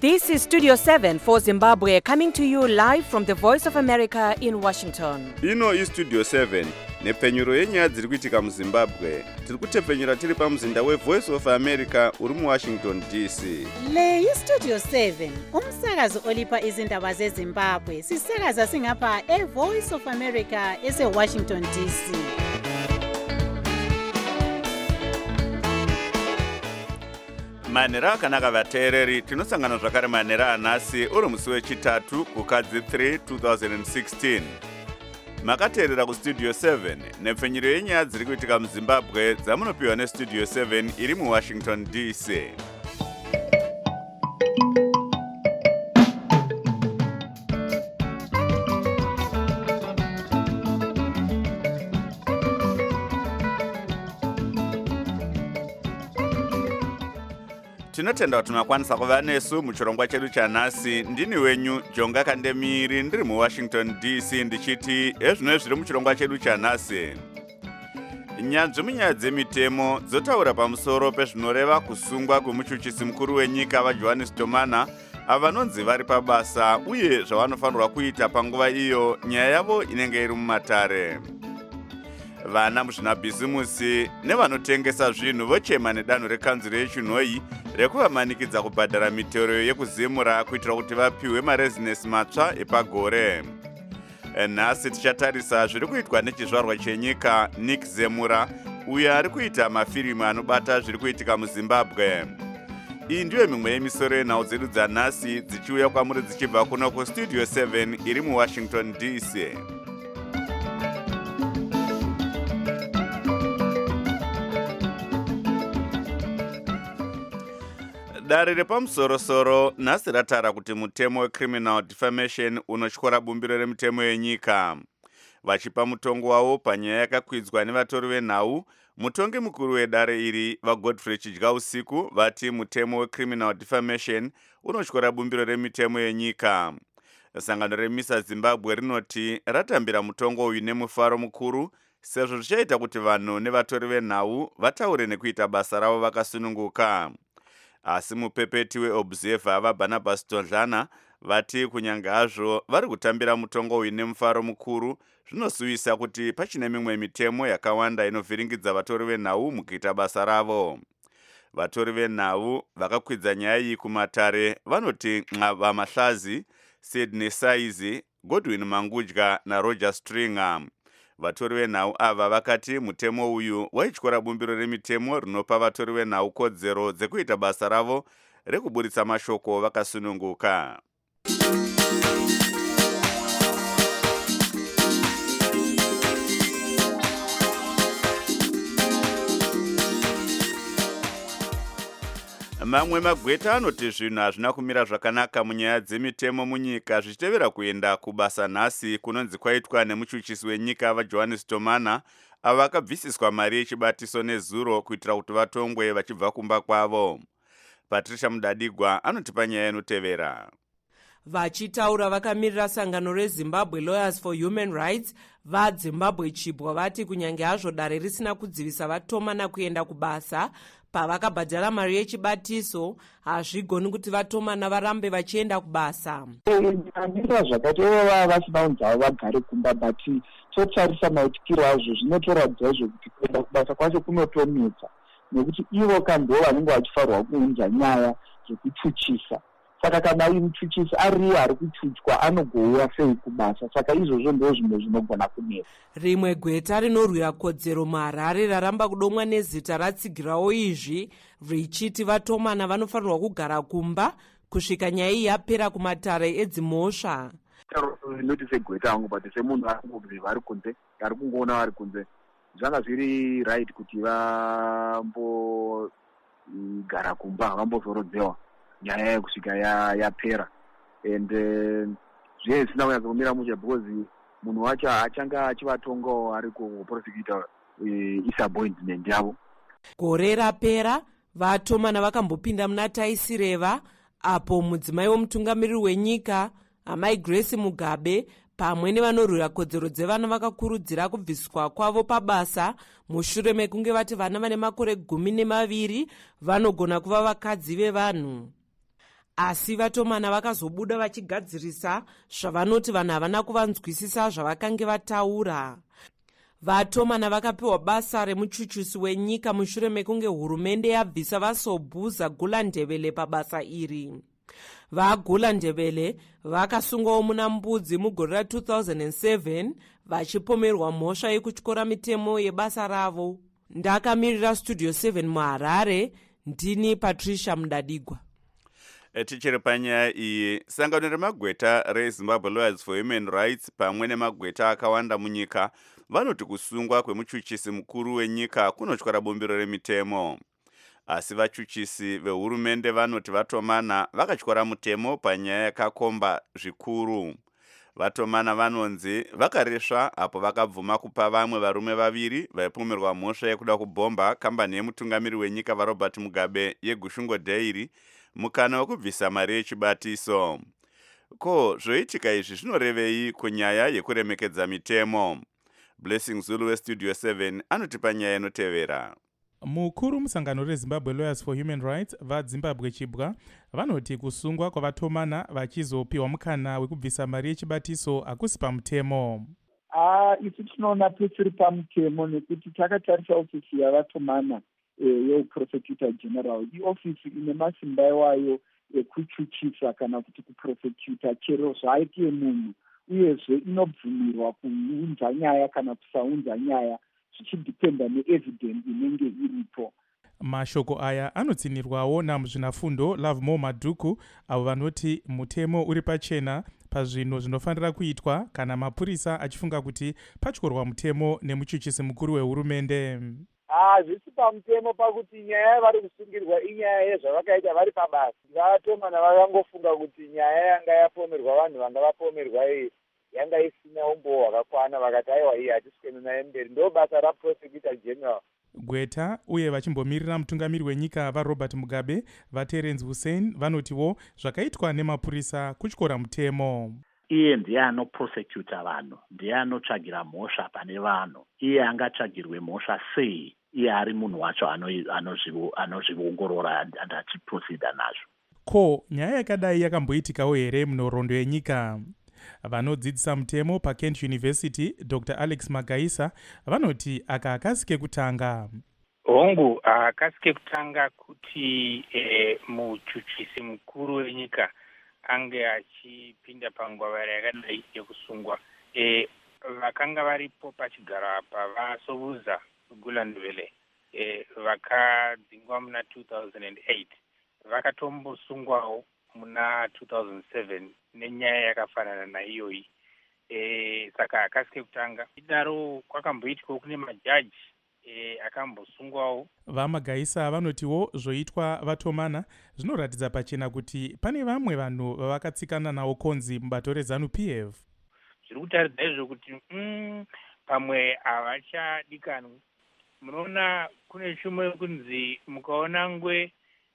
This is Studio 7 for Zimbabwe, coming to you live from the Voice of America in Washington. Ino is Studio 7 nepfenyuro yenyaya dziri kuitika muZimbabwe. Tiri kutepfenyura tiri pamuzinda weVoice of America uri muWashington DC. Le iStudio 7 umsakazo olipa izindaba zeZimbabwe. Sisakaza singapha eVoice of America eseWashington DC. Manhero akanaka vateereri, tinosangana zvakare manhero anhasi uri musi wechitatu kukadzi 3 2016. Makateerera kuStudio 7 nepfenyuro yenyaya dziri kuitika muZimbabwe dzamunopiwa neStudio 7 iri muWashington DC. Tinotenda kuti makwanisa kuva nesu muchirongwa chedu chanhasi. Ndini wenyu Jonga Kandemiri ndiri muWashington DC ndichiti ezvino zviri muchirongwa chedu chanhasi. Nyanzvi munyaya dzemitemo dzotaura pamusoro pezvinoreva kusungwa kwemuchuchisi mukuru wenyika vaJohannes Tomana avanonzi vari pabasa uye zvavanofanirwa kuita panguva iyo nyaya yavo inenge iri mumatare. Vana muzvinabhizimusi nevanotengesa zvinhu vochema nedanho rekanzuro yechunhoi rekuvamanikidza kubhadhara mitero yekuzimura kuitira kuti vapiwe marezinesi matsva epagore. Nhasi tichatarisa zviri kuitwa nechizvarwa chenyika Nick Zemura uyo ari kuita mafirimu anobata zviri kuitika muZimbabwe. Iyi ndiyo mimwe yemisoro yenhau dzedu dzanhasi dzichiuya kwamuri dzichibva kuno kuStudio 7 iri muWashington DC. Dare repamusorosoro nhasi ratara kuti mutemo wecriminal defamation unotyora bumbiro remitemo yenyika. Vachipa mutongo wavo panyaya yakakwidzwa nevatori venhau, mutongi mukuru wedare iri vaGodfrey Chidyausiku vati mutemo wecriminal defamation unotyora bumbiro remitemo yenyika. Sangano remisa Zimbabwe rinoti ratambira mutongo uyu nemufaro mukuru sezvo zvichaita kuti vanhu nevatori venhau vataure nekuita basa ravo vakasununguka. Asi mupepeti weobserver vaBarnabas Tondlana vati kunyange hazvo vari kutambira mutongo uyu nemufaro mukuru, zvinosuvisa kuti pachine mimwe mitemo yakawanda inovhiringidza vatori venhau mukuita basa ravo. Vatori venhau vakakwidza nyaya iyi kumatare vanoti vamahlazi Sydney Saizi, Godwin Mangudya naRoger Stringer. Vatori venhau ava vakati mutemo uyu waityora bumbiro remitemo rinopa vatori venhau kodzero dzekuita basa ravo rekuburitsa mashoko vakasununguka. Mamwe magweta anoti zvinhu hazvina kumira zvakanaka munyaya dzemitemo munyika zvichitevera kuenda kubasa nhasi kunonzi kwaitwa nemuchuchisi wenyika vaJohannes Tomana ava vakabvisiswa mari yechibatiso nezuro kuitira kuti vatongwe vachibva kumba kwavo. Patricia Mudadigwa anoti panyaya inotevera. Vachitaura vakamirira sangano reZimbabwe Lawyers for Human Rights vaZimbabwe Chibwa vati kunyange hazvo dare risina kudzivisa vaTomana kuenda kubasa pavakabhadhara mari yechibatiso, hazvigoni kuti vaTomana varambe vachienda kubasa. Andira zvakati vasina unzi avo vagare kumba, but totarisa maitikiro azvo zvinotoratidza kuti kuenda kubasa kwacho kunotomedza nekuti ivo kando vanenge vachifarwa kuunza nyaya dzekuchuchisa. Saka kana uyu muchuchisi ariye ari kuchuchwa anogouya sei kubasa? Saka izvozvo ndo zvimwe zvinogona kunesa. Rimwe gweta rinorwira kodzero muHarare raramba kudomwa nezita ratsigirawo izvi richiti vaTomana vanofanirwa kugara kumba kusvika nyaya iyi yapera kumatare edzimhosva. Noti segweta hangu, but semunhu arikungobva ari kunze, ari kungoona vari kunze, zvanga zviri right kuti vambogara kumba, vambozorodzewa nyaya yekusvika yapera. And zviye zvisina kunyatsa kumira mushe because munhu wacho achanga achivatongawo ari kuprosecute disappointment yavo. Gore rapera vaTomana vakambopinda muna Taisireva apo mudzimai womutungamiriri wenyika amai Grace Mugabe pamwe nevanorwira kodzero dzevana vakakurudzira kubviswa kwavo pabasa mushure mekunge vati vana vane makore 12 vanogona kuva vakadzi vevanhu. asi vatomana vakazobuda vachigadzirisa zvavanoti vanhu havana kuvanzwisisa zvavakange vataura. Vatomana vakapiwa basa remuchuchusi wenyika mushure mekunge hurumende yabvisa vasobhuza Gulandebele pabasa iri. VaGulandebele vakasungwawo muna Mbudzi mugore ra2007 vachipomerwa mhosva yekutyora mitemo yebasa ravo. Ndakamirira Studio 7 muHarare, ndini Patricia Mudadigwa. Tichiri panyaya iyi, sangano remagweta reZimbabwe Lawyers for Human Rights pamwe nemagweta akawanda munyika vanoti kusungwa kwemuchuchisi mukuru wenyika kunotyora bumbiro remitemo. Asi vachuchisi vehurumende vanoti vatomana vakatyora mutemo panyaya yakakomba zvikuru. Vatomana vanonzi vakaresva apo vakabvuma kupa vamwe varume vaviri vaipomerwa mhosva yekuda kubhomba kambani yemutungamiri wenyika vaRobert Mugabe yeGushungo Dairy mukana wekubvisa mari yechibatiso. Ko zvoitika izvi zvinorevei kunyaya yekuremekedza mitemo? Blessing Zulu weStudio 7 anotipa nyaya inotevera. Mukuru musangano reZimbabwe Lawyers for Human Rights vaZimbabwe Chibwa vanoti kusungwa kwavatomana vachizopiwa mukana wekubvisa mari yechibatiso hakusi pamutemo. Isu tinoona pesiri pamutemo nekuti takatarisa ofisi yavatomana yeprosecutor general. Iofisi ine masimba wayo ekuchuchisa kana kuti kuprosecutor chero zvaitie munhu, uyezve inobvumirwa kuunza nyaya kana kusaunza nyaya zvichidhipenda neevidence inenge iripo. Mashoko aya anotsinirwawo namuzvinafundo Lovemore Madhuku avo vanoti mutemo uri pachena pazvinhu zvinofanira kuitwa kana mapurisa achifunga kuti patyorwa mutemo nemuchuchisi mukuru wehurumende. Zvisi pamutemo pakuti nyaya yavari kusungirwa inyaya yezvavakaita vari pabasa. Vatomana vakangofunga kuti nyaya yanga yapomerwa vanhu vanga vapomerwa iyi yanga isina umbo hwakakwana, vakati aiwa iyi hatiswemi naye mberi. Ndo basa raprosecutor general. Gweta uye vachimbomirira mutungamiri wenyika vaRobert Mugabe vaTerence Hussein vanotiwo zvakaitwa nemapurisa kutyora mutemo. Iye ndiye anoprosecuta vanhu, ndiye anotsvagira mhosva pane vanhu. Iye angatsvagirwe mhosva sei? Iye ari munhu wacho anozviongorora and achiprosida nazvo. Ko nyaya yakadai yakamboitikawo here munhoroondo yenyika? Vanodzidzisa mutemo paKent University Dr. Alex Magaisa vanoti aka akasike kutanga. Hongu akasike kutanga kuti muchuchisi mukuru wenyika ange achipinda panguva yakadai yekusungwa. Vakanga varipo pachigaro apa vaSobhuza Gulandebele vakadzingwa muna 2008 vakatombosungwawo muna 2007 nenyaya yakafanana naiyoyi. Saka akasike kutanga. Idaro kwakamboitwa kune majaji akambosungwawo. VaMagaisa vanotiwo zvoitwa vatomana zvinoratidza pachena kuti pane vamwe vanhu vavakatsikana nawo konzi mubato reZANU-PF. Zviri kutaridza izvo kuti pamwe havachadikanwi. Munoona kune shumwe kunzi mukaona ngwe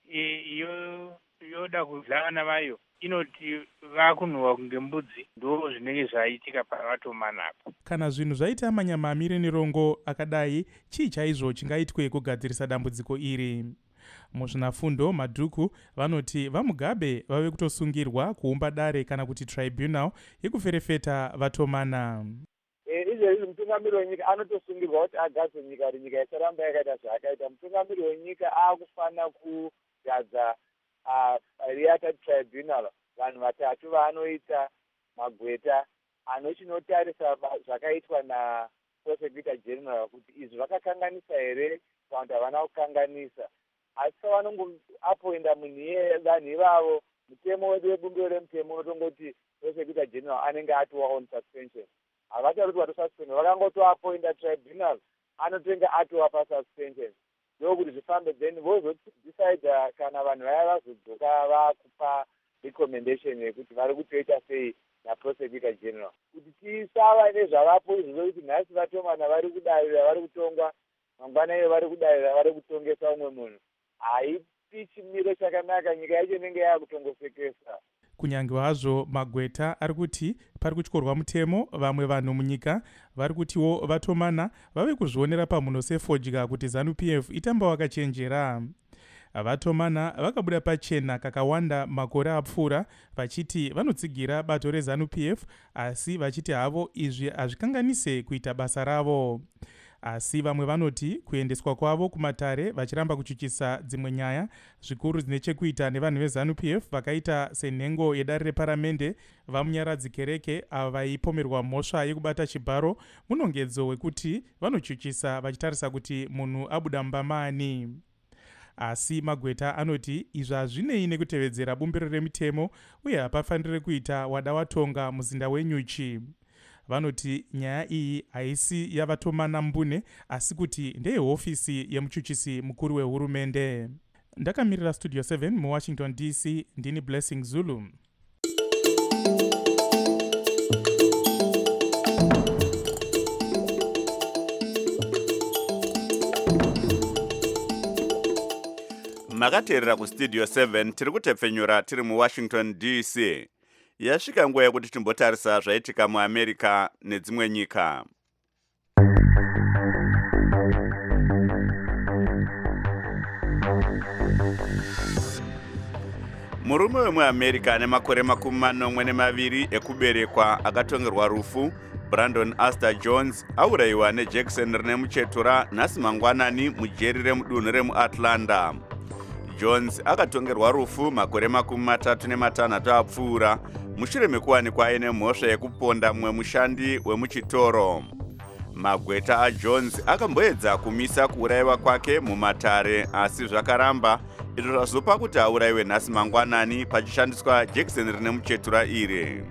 yoda kudla vana vayo inoti vakunhuhwa kunge mbudzi. Ndo zvinenge zvaitika pavatomana apo. Kana zvinhu zvaita manyamamire nerongo akadai, chii chaizvo chingaitwe kugadzirisa dambudziko iri? Muzvinafundo Madhuku vanoti vaMugabe vave kutosungirwa kuumba dare kana kuti tribunal yekuferefeta vatomana. Izvezvi mutungamiri wenyika anotosungirwa kuti agadze nyika kuti nyika isaramba yakaita zvaakaita. Mutungamiri wenyika akufanira kugadza riata tribunal, vanhu vatatu vaanoita magweta anochinotarisa zvakaitwa naprosecutor general kuti izvi vakakanganisa here kana kuti havana kukanganisa. Asi vanongoapoinda munhu iye vanhu ivavo, mutemo wedu webumbiro remutemo unotongoti prosecutor general anenge atiwa on suspension. Havacharoti watosuspendwa, vakangotoapoinda tribunal anotenga atiwa pasuspension. Ndokuti zvifambe then vozodecide kana vanhu vaya vazodzoka vakupa recommendation yekuti vari kutoita sei naprosecutor general. Kuti tisava nezvavapo izvi zvokuti nhasi vatomana vari kudarira, vari kutongwa, mangwana iyo vari kudarira, vari kutongesa umwe munhu. Haipi chimiro chakanaka, nyika yacho inenge yakutongosekesa. Kunyange hazvo magweta ari kuti pari kutyorwa mutemo, vamwe vanhu munyika vari kutiwo vatomana vave kuzvionera pamhuno sefodya kuti ZANU-PF itamba wakachenjera. vatomana vakabuda pachena kakawanda makore apfuura vachiti vanotsigira bato reZANU-PF, asi vachiti havo izvi hazvikanganise kuita basa ravo. Asi vamwe vanoti kuendeswa kwavo kumatare vachiramba kuchuchisa dzimwe nyaya zvikuru dzine chekuita nevanhu veZANU-PF vakaita senhengo yedare reparamende vamunyaradzi kereke ava vaipomerwa mhosva yekubata chibharo, munongedzo wekuti vanochuchisa vachitarisa kuti munhu abuda mbamani. Asi Magweta anoti izvi hazvinei nekutevedzera bumbiro remitemo uye hapafaniri kuita wada watonga muzinda wenyuchi. Vanoti nyaya iyi haisi yavatomana mbune asi kuti ndeyehofisi yemuchuchisi mukuru wehurumende. Ndakamirira Studio 7 muWashington DC, ndini Blessing Zulu. Makateerera kuStudio 7 tiri kutepfenyura tiri muWashington DC. Yasvika nguva yekuti timbotarisa zvaitika muAmerica nedzimwe nyika. Murume wemuAmerica ane makore 42 ekuberekwa akatongerwa rufu, Brandon Astor Jones aurayiwa neJekiseni rine muchetura nhasi mangwanani mujeri remudunhu remuAtlanta. Jones akatongerwa rufu makore 36 apfuura mushure mekuwanikwa aine mhosva yekuponda mumwe mushandi wemuchitoro. Magweta aJones akamboedza kumisa kuurayiwa kwake mumatare asi zvakaramba, izvo zvazopa kuti aurayiwe nhasi mangwanani pachishandiswa jekiseni rine muchetura iri.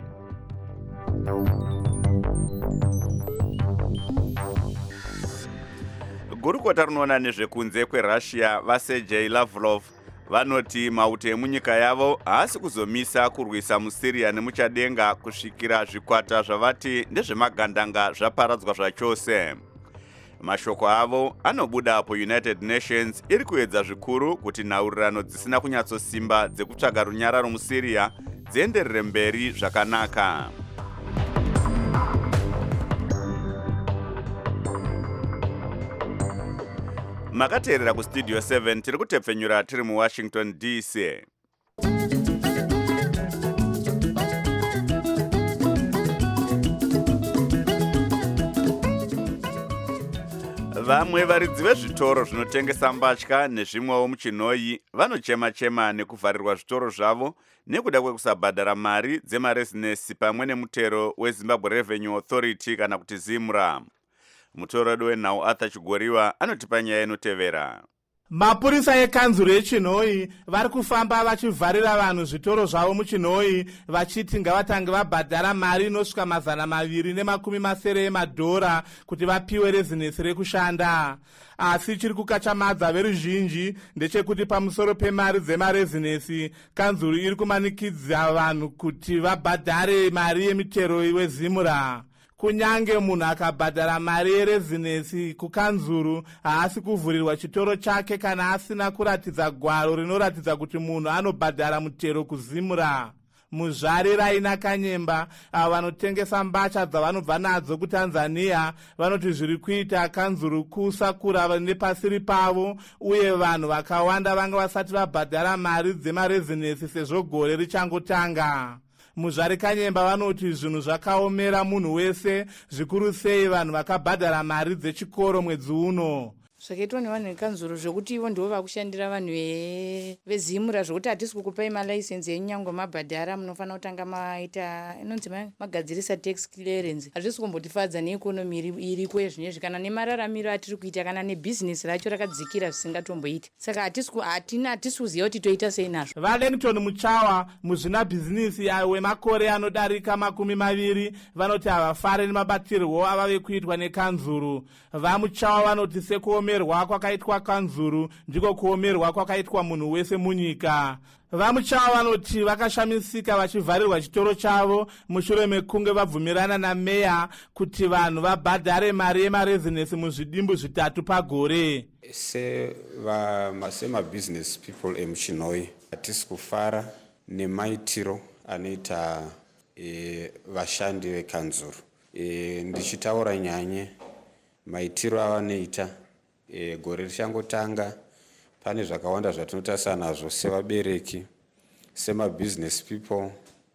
Gurukota rinoona nezvekunze kweRussia vaSergei Lavrov vanoti mauto emunyika yavo haasi kuzomisa kurwisa muSyria nemuchadenga kusvikira zvikwata zvavati ndezvemagandanga zvaparadzwa zvachose. Mashoko avo anobuda apo United Nations iri kuedza zvikuru kuti nhaurirano dzisina kunyatsosimba dzekutsvaga runyararo muSyria dzienderere mberi zvakanaka. Makateerera kuStudio 7 tiri kutepfenyura tiri muWashington DC. Vamwe varidzi vezvitoro zvinotengesa mbatya nezvimwewo muchinhoyi vanochema-chema nekuvharirwa zvitoro zvavo nekuda kwekusabhadhara mari dzemarezinesi pamwe nemutero weZimbabwe Revenue Authority kana kuti ZIMRA. Mutoredo wenhau Arthur Chigoriwa anotipa nyaya inotevera. Mapurisa ekanzuru yechinhoyi vari kufamba vachivharira vanhu zvitoro zvavo muchinhoyi vachiti ngavatange vabhadhara mari inosvika $270 emadhora kuti vapiwe rezinesi rekushanda. Asi chiri kukachamadza veruzhinji ndechekuti pamusoro pemari dzemarezinesi kanzuru iri kumanikidza vanhu kuti vabhadhare mari yemitero weZIMRA. Kunyange munhu akabhadhara mari yerezinesi kukanzuru haasi kuvhurirwa chitoro chake kana asina kuratidza gwaro rinoratidza kuti munhu anobhadhara mutero kuZIMRA. Muzvari Raina Kanyemba avo vanotengesa mbatya dzavanobva nadzo kuTanzania vanoti zviri kuita kanzuru kusakura nepasiri pavo uye vanhu vakawanda vanga vasati vabhadhara mari dzemarezinesi sezvo gore richangotanga. Muzvari Kanyemba vanoti zvinhu zvakaomera munhu wese, zvikuru sei vanhu vakabhadhara mari dzechikoro mwedzi uno. Zvakaitwa nevanhu vekanzuru zvokuti ivo ndivo vakushandira vanhu veZIMRA zvokuti hatisi kukupai malaisensi enyu nyangwe mabhadhara munofanira kutanga maita inonzi magadzirisa tax clearance. Hazvisi kumbotifadza neikonomi iriko yezvinezvi kana nemararamiro atiri kuita kana nebhizinesi racho rakadzikira zvisingatomboiti. Saka hatisi kuziva kuti toita sei nazvo. VaLennington Muchawa muzvina bhizinesi wemakore anodarika 20 vanoti havafari nemabatirwo avave kuitwa nekanzuru. VaMuchawa vanoti sekuomerwa kwakaitwa kanzuru ndiko kuomerwa kwakaitwa munhu wese munyika. VaMuchawa vanoti vakashamisika vachivharirwa chitoro chavo mushure mekunge vabvumirana nameya kuti vanhu vabhadhare mari yemarezinesi muzvidimbu 3 pagore. Sema-business people emuchinhoyi hatisi kufara nemaitiro anoita vashandi vekanzuru. Ndichitaura nyanye maitiro avanoita gore richangotanga pane zvakawanda zvatinotarisa nazvo sevabereki, sema-business people,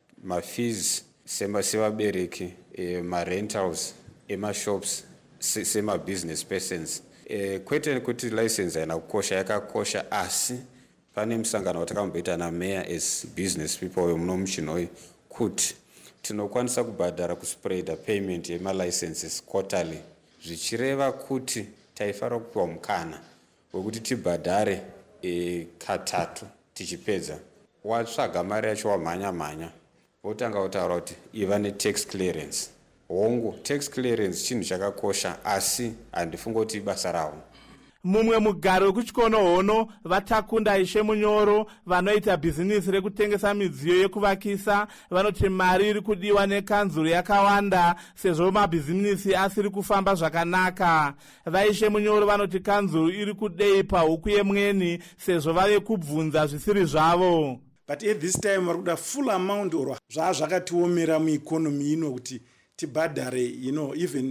mafees sevabereki, ma-rentals emashops sema-business persons. Kwete kuti license haina kukosha, yakakosha, asi pane musangano watakamboita nameya as business people wemuno muChinhoyi kuti tinokwanisa kubhadhara kuspreada payment yemalicenses quarterly, zvichireva kuti taifanira kupiwa mukana wekuti tibhadhare katatu tichipedza. Watsvaga mari yacho wamhanya votanga kutaura kuti iva netax clearance. Hongu, tax clearance chinhu chakakosha, asi handifunga kuti ibasa rawo. Mumwe mugari wekuchikono hono vatakunda Ishe Munyoro vanoita bhizinisi rekutengesa midziyo yekuvakisa vanoti mari iri kudiwa nekanzuru yakawanda sezvo mabhizinisi asiri kufamba zvakanaka. VaIshe Munyoro vanoti kanzuru iri kudei pahuku yemweni sezvo vave kubvunza zvisiri zvavo. But at this time vari kuda full amount or zvazvakatiomera mueconomy ino kuti tibhadhare, even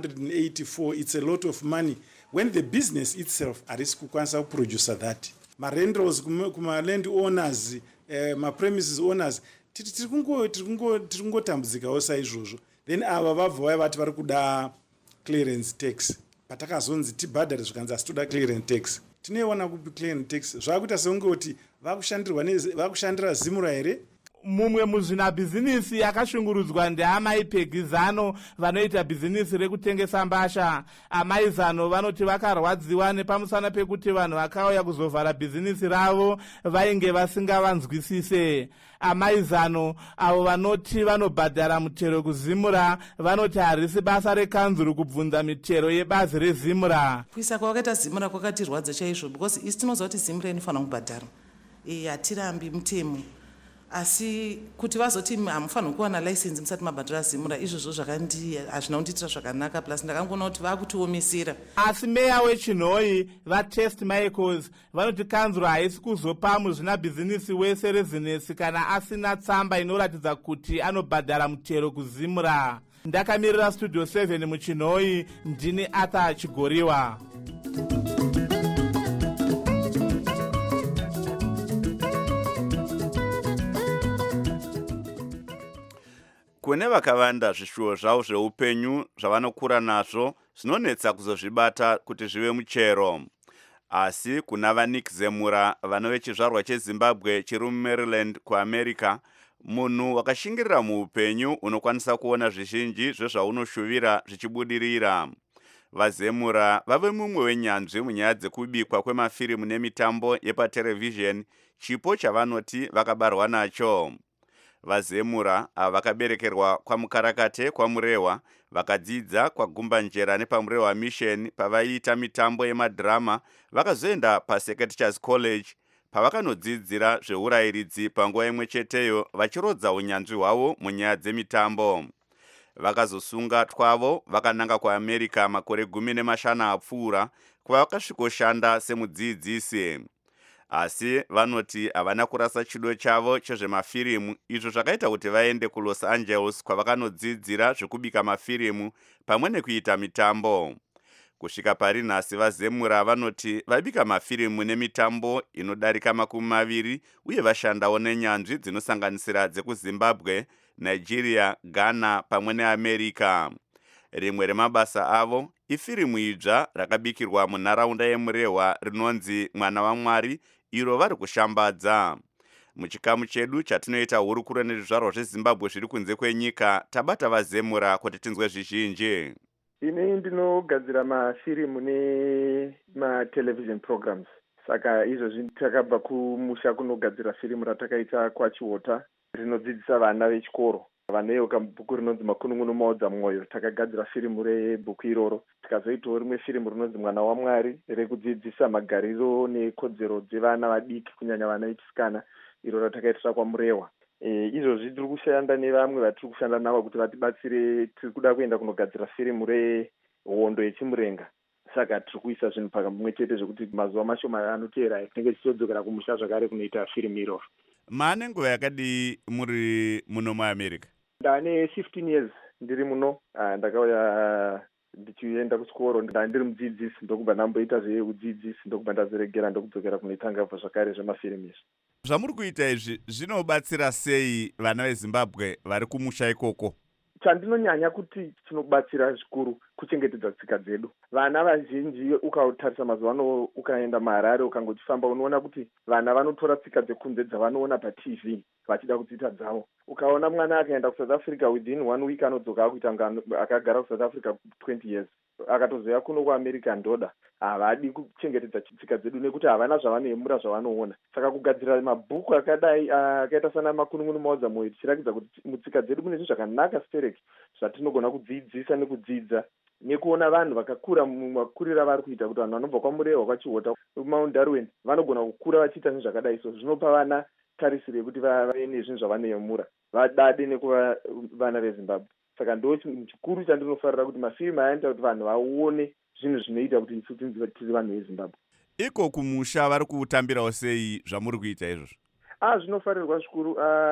284, it's a lot of money. When the business itself harisi kukwanisa kuproducer that. Ma-rentals kuma-land owners, ma-premises owners, tiri kungotambudzikawo saizvozvo. Then ava vabva vaya vati vari kuda clearance tax. Patakazonzi tibhadhare zvikanzi asi toda clearance tax. Tinoiona kupi clearance tax? Zvakuita sekunge kuti vakushandira Zimura here? Mumwe muzvinabhizinisi yakashungurudzwa ndeamai Pegizano vanoita bhizinisi rekutengesa mbasha. Amai Zano vanoti vakarwadziwa nepamusana pekuti vanhu vakauya kuzovhara bhizinisi ravo vainge vasingavanzwisise. Amai Zano avo vanoti vanobhadhara mutero kuZimura vanoti harisi basa rekanzuru kubvunza mitero yebazi reZimura. Kuisa kwakaita Zimura kwakatirwadza chaizvo because isi tinoziva kuti Zimura inofanira kubhadhara. Hatirambi mutemo. Asi kuti vazoti hamufanira kuwana license musati mabhadhara Zimura, izvozvo hazvina kundiitira zvakanaka, plus ndakangoona kuti vakutiomesera. Asi meya weChinhoyi vaTest Michaels vanoti kanzuru haisi kuzopa muzvinabhizinisi wese rezinesi kana asina tsamba inoratidza kuti anobhadhara mutero kuZimura. Ndakamirira Studio 7 muChinhoyi, ndini Arthur Chigoriwa. Kune vakavanda zvishuwo zvavo zveupenyu zvavanokura nazvo zvinonetsa kuzozvibata kuti zvive muchero. Asi kuna vaNick Zemura vano vechizvarwa cheZimbabwe chiri muMaryland kuAmerica, munhu wakashingirira muupenyu unokwanisa kuona zvizhinji zvezvaunoshuvira zvichibudirira. VaZemura vave mumwe wenyanzvi munyaya dzekubikwa kwemafirimu nemitambo yepaterevhizheni, chipo chavanoti vakabarwa nacho. VaZemura vakaberekerwa kwaMukarakate kwaMurehwa, vakadzidza kwaGumbanjera nepaMurehwa Mission pavaiita mitambo yemadhirama, vakazoenda paSecretariats College pavakanodzidzira zveurayiridzi panguva imwe cheteyo vachirodza unyanzvi hwavo munyaya dzemitambo. Vakazosunga twavo vakananga kuAmerica makore 15 apfuura kwavakasvikoshanda semudzidzisi. Asi vanoti havana kurasa chido chavo chezvemafirimu, izvo zvakaita kuti vaende kuLos Angeles kwavakanodzidzira zvekubika mafirimu pamwe nekuita mitambo. Kusvika pari nhasi vaZemura vanoti vabika mafirimu nemitambo inodarika 20 uye vashandawo nenyanzvi dzinosanganisira dzekuZimbabwe, Nigeria, Ghana pamwe neAmerica. Rimwe remabasa avo ifirimu idzva rakabikirwa munharaunda yeMurehwa rinonzi Mwana waMwari, iro vari kushambadza. Muchikamu chedu chatinoita hurukuro nezvizvarwa zveZimbabwe zviri kunze kwenyika, tabata vaZemura kuti tinzwe zvizhinji. Ini ndinogadzira mafirimu nematelevision programs. Saka izvozvi takabva kumusha kunogadzira firimu ratakaita kwaChiota rinodzidzisa vana vechikoro. Vanewo kabhuku rinonzi Makunun'unu maodza mwoyo, takagadzira firimu rebhuku iroro. Tikazoitawo rimwe firimu rinonzi Mwana waMwari rekudzidzisa magariro nekodzero dzevana vadiki kunyanya vana vechisikana, iro ratakaitira kwaMurehwa. Izvozvi tiri kushanda nevamwe vatiri kushanda navo kuti vatibatsire. Tiri kuda kuenda kunogadzira firimu rehondo yechimurenga. Saka tiri kuisa zvinhu pamwe chete zvekuti mazuva mashoma anoteera tinenge tichizodzokera kumusha zvakare kunoita firimu iroro. Maane nguva yakadii muri muno muAmerica? Ndane 15 years ndiri muno. Ndakauya ndichienda kuchikoro ndiri mudzidzisi ndokubva ndamboita zveudzidzisi ndokubva ndaziregera ndokudzokera kunoitanga bva zvakare zvemafirimu izvi. Zvamuri kuita izvi zvinobatsira sei vana veZimbabwe vari kumusha ikoko? Chandinonyanya kuti chinobatsira zvikuru kuchengetedza tsika dzedu. Vana vazhinji ukatarisa mazuva ano ukaenda maHarare ukangofamba unoona kuti vana vanotora tsika dzekunze dzavanoona paTV vachida kudziita dzavo. Ukaona mwana akaenda kuSouth Africa within 1 week anodzoka akuita akagara kuSouth Africa 20 years akatozoya kuno kuAmerica ndoda havadi kuchengetedza tsika dzedu nekuti havana zvavanoyemura zvavanoona. Saka kugadzira mabhuku akadai akaita sana makunun'unu maudza moyo tichiratidza kuti mutsika dzedu mune zvinhu zvakanaka stereki zvatinogona kudzidzisa nekudzidza nekuona vanhu vakakura mumakuriro avari kuita kuti vanhu vanobva kwaMurehwa kwaChiota Mount Darwin vanogona kukura vachiita zvinhu zvakadai. So zvinopa vana tarisiro yekuti vave nezvinhu zvavanoyemura vadade nekuva vana veZimbabwe. Saka ndo chikuru chandinofarira kuti mafirimu ayaita kuti vanhu vaone zvinhu zvinoita kuti isu tiri vanhu veZimbabwe. Iko kumusha vari kutambirawo sei zvamuri kuita izvozvo? Zvinofarirwa zvikuru.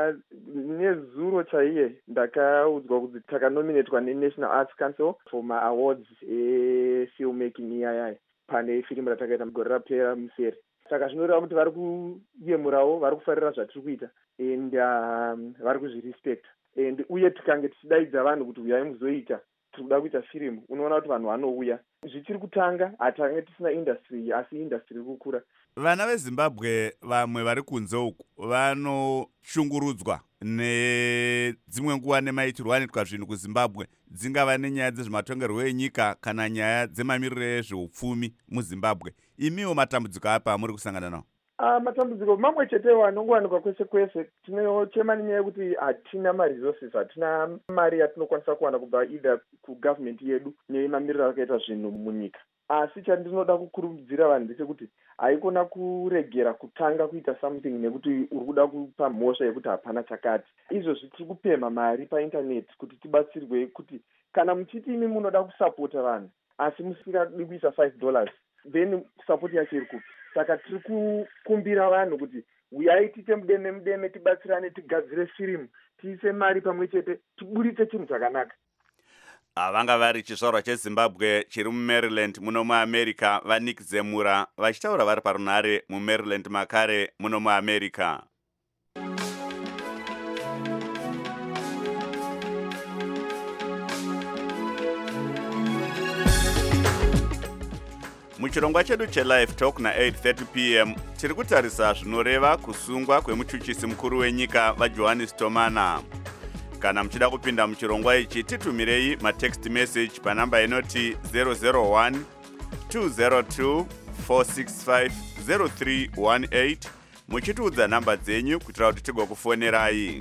Nezuro chaiye ndakaudzwa kuti takanominatwa neNational Arts Council for ma-awards efilmmaking iyayai pane firimu ratakaita gore rapera museri. Saka zvinoreva kuti vari kuyemurawo, vari kufarira zvatiri kuita and vari kuzvirespecta. And uye tikange tichidaidza vanhu kuti uyai muzoita tikuda kuita firimu, unoona kuti vanhu vanouya. Zvichiri kutanga hatange tisina industry asi industry iri kukura. Vana veZimbabwe vamwe vari kunze uku vanoshungurudzwa nedzimwe nguva nemaitirwo anoitwa zvinhu kuZimbabwe, dzingava nenyaya dzezvematongerwo enyika kana nyaya dzemamiriro ezveupfumi muZimbabwe. Imiwo matambudziko apa amuri kusangana nawo? Matambudziko mamwe chetewo anongowanikwa kwese kwese. Tinochema nenyaya yekuti hatina maresources, hatina mari yatinokwanisa kuwana kubva either kugovernment yedu nemamiriro akaita zvinhu munyika. Asi chandinoda kukurudzira vanhu ndechekuti haikona kuregera kutanga kuita something nekuti uri kuda kupa mhosva yekuti hapana chakati. Izvozvi tiri kupemha mari paintaneti kuti tibatsirwe kuti kana muchiti imi munoda kusapota vanhu asi musingadi kuisa $5 then support yacho iri kupi? Saka tiri kukumbira vanhu kuti uyai tiite mudeme tibatsirane tigadzire firimu tiise mari pamwe chete tiburitse chinhu chakanaka. Vanga vari chizvarwa cheZimbabwe chiri muMaryland muno muAmerica vaNick Zemura vachitaura vari parunhare muMaryland makare muno muAmerica. Muchirongwa chedu cheLive Talk na8:30 p.m. tiri kutarisa zvinoreva kusungwa kwemuchuchisi mukuru wenyika vaJohannes Tomana. Kana muchida kupinda muchirongwa ichi titumirei matext message panamba inoti 001 202 465 0318 muchitiudza namba dzenyu kuitira kuti tigokufonerai.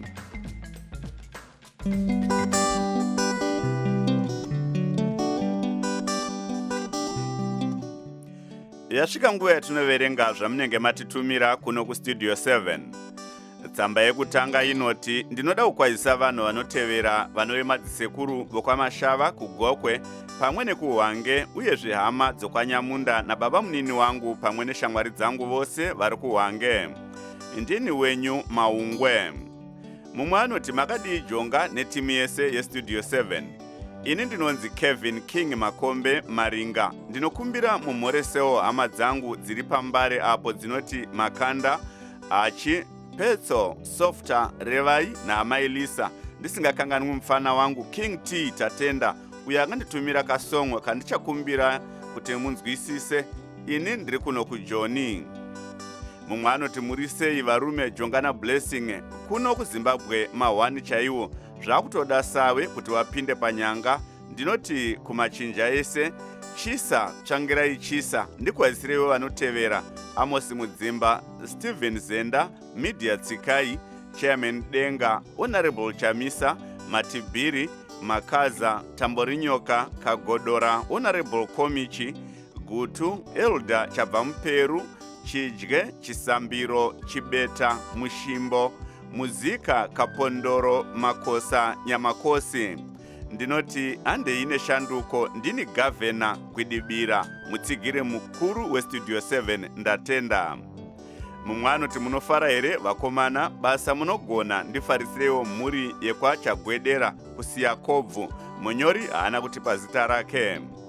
Yasvika nguva yatinoverenga zvamunenge matitumira kuno kustudio 7. Tsamba yekutanga inoti ndinoda kukwazisa vanhu vanotevera vanove madzisekuru vokwaMashava kuGokwe pamwe nekuHwange uyezve hama dzokwanyamunda nababa munini wangu pamwe neshamwari dzangu vose vari kuHwange. Ndini wenyu Maungwe. Mumwe anoti makadii jonga netimu yese yestudio 7. Ini ndinonzi Kevin King Makombe Maringa. Ndinokumbira mumhoresewo hama dzangu dziri pambare apo dzinoti Makanda, Achi, Petso, Softa, Revai naamai Lisa. Ndisingakanganwi mufana wangu King T Tatenda uyo akanditumira kasongwe kandichakumbira kuti munzwisise. Ini ndiri kuno kuJoni. Mumwe anoti muri sei varume Jongana Blessing kuno kuZimbabwe mahwani chaiwo zvakutoda sawe kuti wapinde panyanga. Ndinoti kumachinja ese chisa changirai chisa ndikwazisirewo vanotevera Amos Mudzimba, Steven Zenda, Media Tsikai, Chairman Denga, Honorable Chamisa, Matibiri, Makaza, Tamborinyoka, Kagodora, Honorable Komichi, Gutu, Elda Chabamperu, Chidye, Chisambiro, Chibeta, Mushimbo, Muzika, Kapondoro, Makosa, Nyamakosi. Ndinoti ande ine shanduko ndini gavana kwidibira mutsigire mukuru westudio 7 ndatenda. Mumwe anoti munofara here vakomana basa munogona ndifarisirewo mhuri yekwaChagwedera kusiya kobvu munyori haana kutipa zita rake.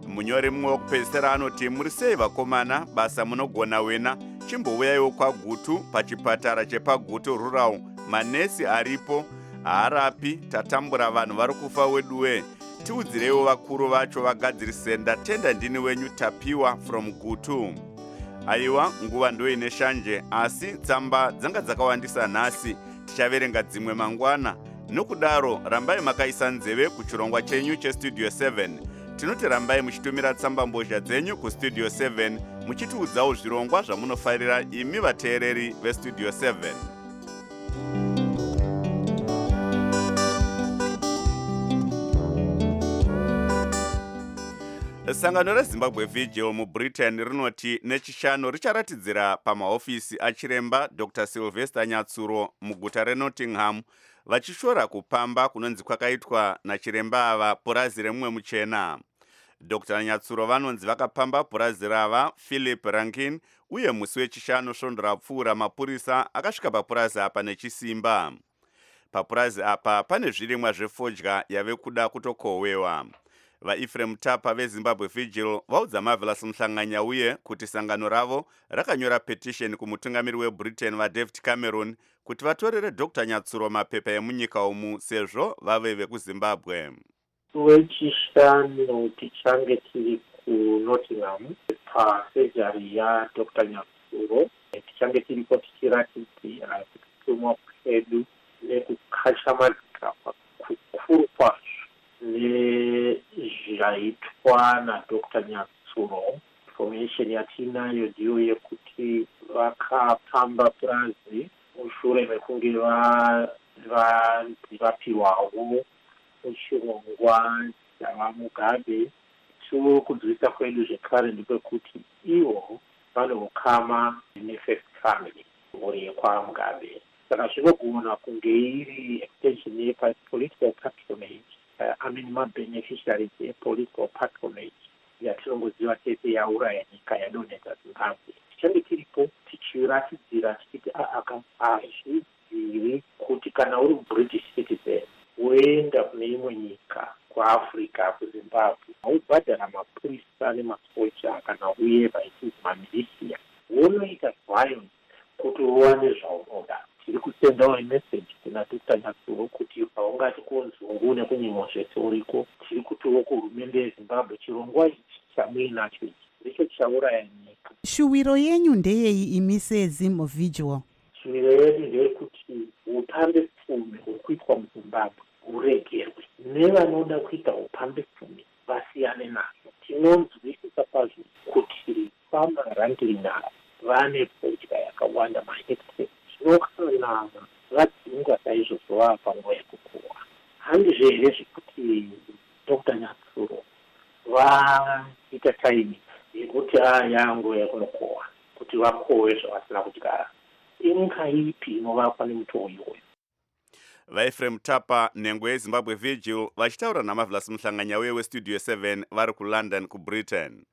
munyori mumwe wokupedzisira anoti muri sei vakomana basa munogona wena chimbouyaiwo kwagutu pachipatara chepagutu rural manesi aripo haarapi tatambura vanhu vari kufa weduwe tiudzireiwo vakuru vacho vagadzirise ndatenda ndini wenyu tapiwa from gutu. Aiwa nguva ndoine shanje asi tsamba dzanga dzakawandisa nhasi tichaverenga dzimwe mangwana. Nokudaro rambai makaisa nzeve kuchirongwa chenyu chestudio 7. Tinoti rambai muchitumira tsamba mbozha dzenyu kustudio 7 muchitiudzawo zvirongwa zvamunofarira imi vateereri vestudio 7. Sangano reZimbabwe Vigil muBritain rinoti nechishanu richaratidzira pamahofisi achiremba Dr. Sylvester Nyatsuro muguta reNottingham vachishora kupamba kunonzi kwakaitwa nachiremba ava purazi remumwe muchena. Dr. Nyatsuro vanonzi vakapamba purazi rava Philip Rankin uye musi wechishanu svondo rapfuura mapurisa akasvika papurazi apa nechisimba. Papurazi apa pane zvirimwa zvefodya yave kuda kutokohwewa. VaEphraim Tapa veZimbabwe Vigil vaudza Marvelous Mhlanganya uye kuti sangano ravo rakanyora petition kumutungamiri weBritain vaDavid Cameron kuti vatorere Dr. Nyatsuro mapepa emunyika umu sezvo vave vekuZimbabwe. Wechishanu tichange tiri kuNottingham pasejari yaDr. Nyatsuro tichange tiriko tichiratidza kutumwa kwedu nekukachamadzika kukuru kwazvo nezvaitwa naDr. Nyatsuro. Information yatinayo ndiyo yekuti vakapamba purazi mushure mekunge vapiwawo muchirongwa chavaMugabe. So kunzwisa kwedu zvekare ndepekuti ivo vanokama neFirst Family mhuri yekwaMugabe. Saka zvinogona kunge iri extension yepolitical patronage. Ma-beneficiaries political patronage yatinongoziva tese yauraya nyika yadonhedza Zimbabwe. Tichange tiripo tichiratidzira tichiti hazvizivi kuti kana uri British citizen woenda kune imwe nyika kuAfrica kuZimbabwe haubhadhara mapurisa nemasoja kana uye vaiti mamilisia wonoita violence kuti uwane zvaunoda. Tiri kusendawo imeseji kuna Dr. Nyatsuro kuti paungati kunzungu nekunyimwa zvese uriko tiri kutiwo kuhurumende yeZimbabwe chirongwa ichi chamuinacho ichi ndicho chauraya nyika. Shuwiro yenyu ndeyei imi seZimbabwe? Shuwiro yedu ndeyekuti upambe pfumi huri kuitwa muZimbabwe uregerwe nevanoda kuita upambe pfumi vasiyane nazvo. Tinonzwisisa kwazvo kuti pamarandinara vane fodya yakawanda mahekitari zvinokana vadzinga saizvozvo vava panguva yekukohwa. Handizve here zvekuti Dr. Nyatsuro vaita taimi yekuti yanguva yekunokohwa kuti vakohwe zvavasina kudyara. Inyika ipi inovakwa nemutoo iwoyo? VaEphraim Tapa nhengo yeZimbabwe Vigil vachitaura naMarvelous Mhlanganya uye westudio 7 vari kuLondon kuBritain.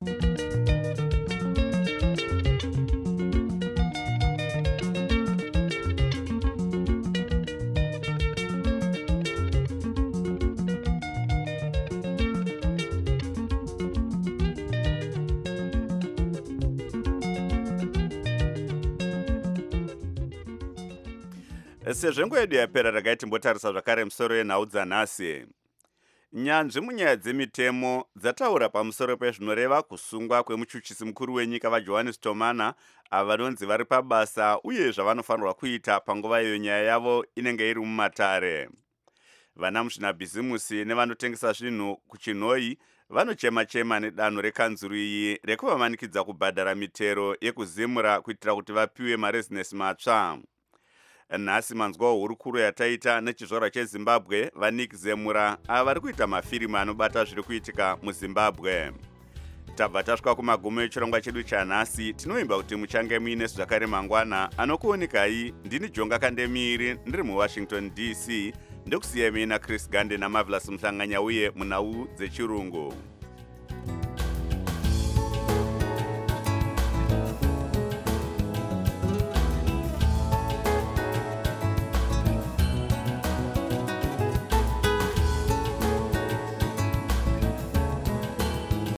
Sezvenguva yedu yapera ragai timbotarisa zvakare musoro yenhau dzanhasi. Nyanzvi munyaya dzemitemo dzataura pamusoro pezvinoreva kusungwa kwemuchuchisi mukuru wenyika vaJohannes Tomana ava vanonzi vari pabasa uye zvavanofanirwa kuita panguva iyo nyaya yavo inenge iri mumatare. Vana muzvinabhizimusi nevanotengesa zvinhu kuchinhoi vanochema-chema nedanho rekanzuru iyi rekuvamanikidza kubhadhara mitero yekuzimura kuitira kuti vapiwe marezinesi matsva. Nhasi manzwa hurukuru yataita nechizvarwa cheZimbabwe vaNick Zemura ava vari kuita mafirimu anobata zviri kuitika muZimbabwe. Tabva tasvika kumagumo echirongwa chedu chanhasi. Tinoimba kuti muchange muine zvakare mangwana. Anokuonekai ndini Jonga Kandemiri ndiri muWashington DC. Ndokusiyemi naChris Gande naMarvelous Mhlanganya uye munhau dzechirungu.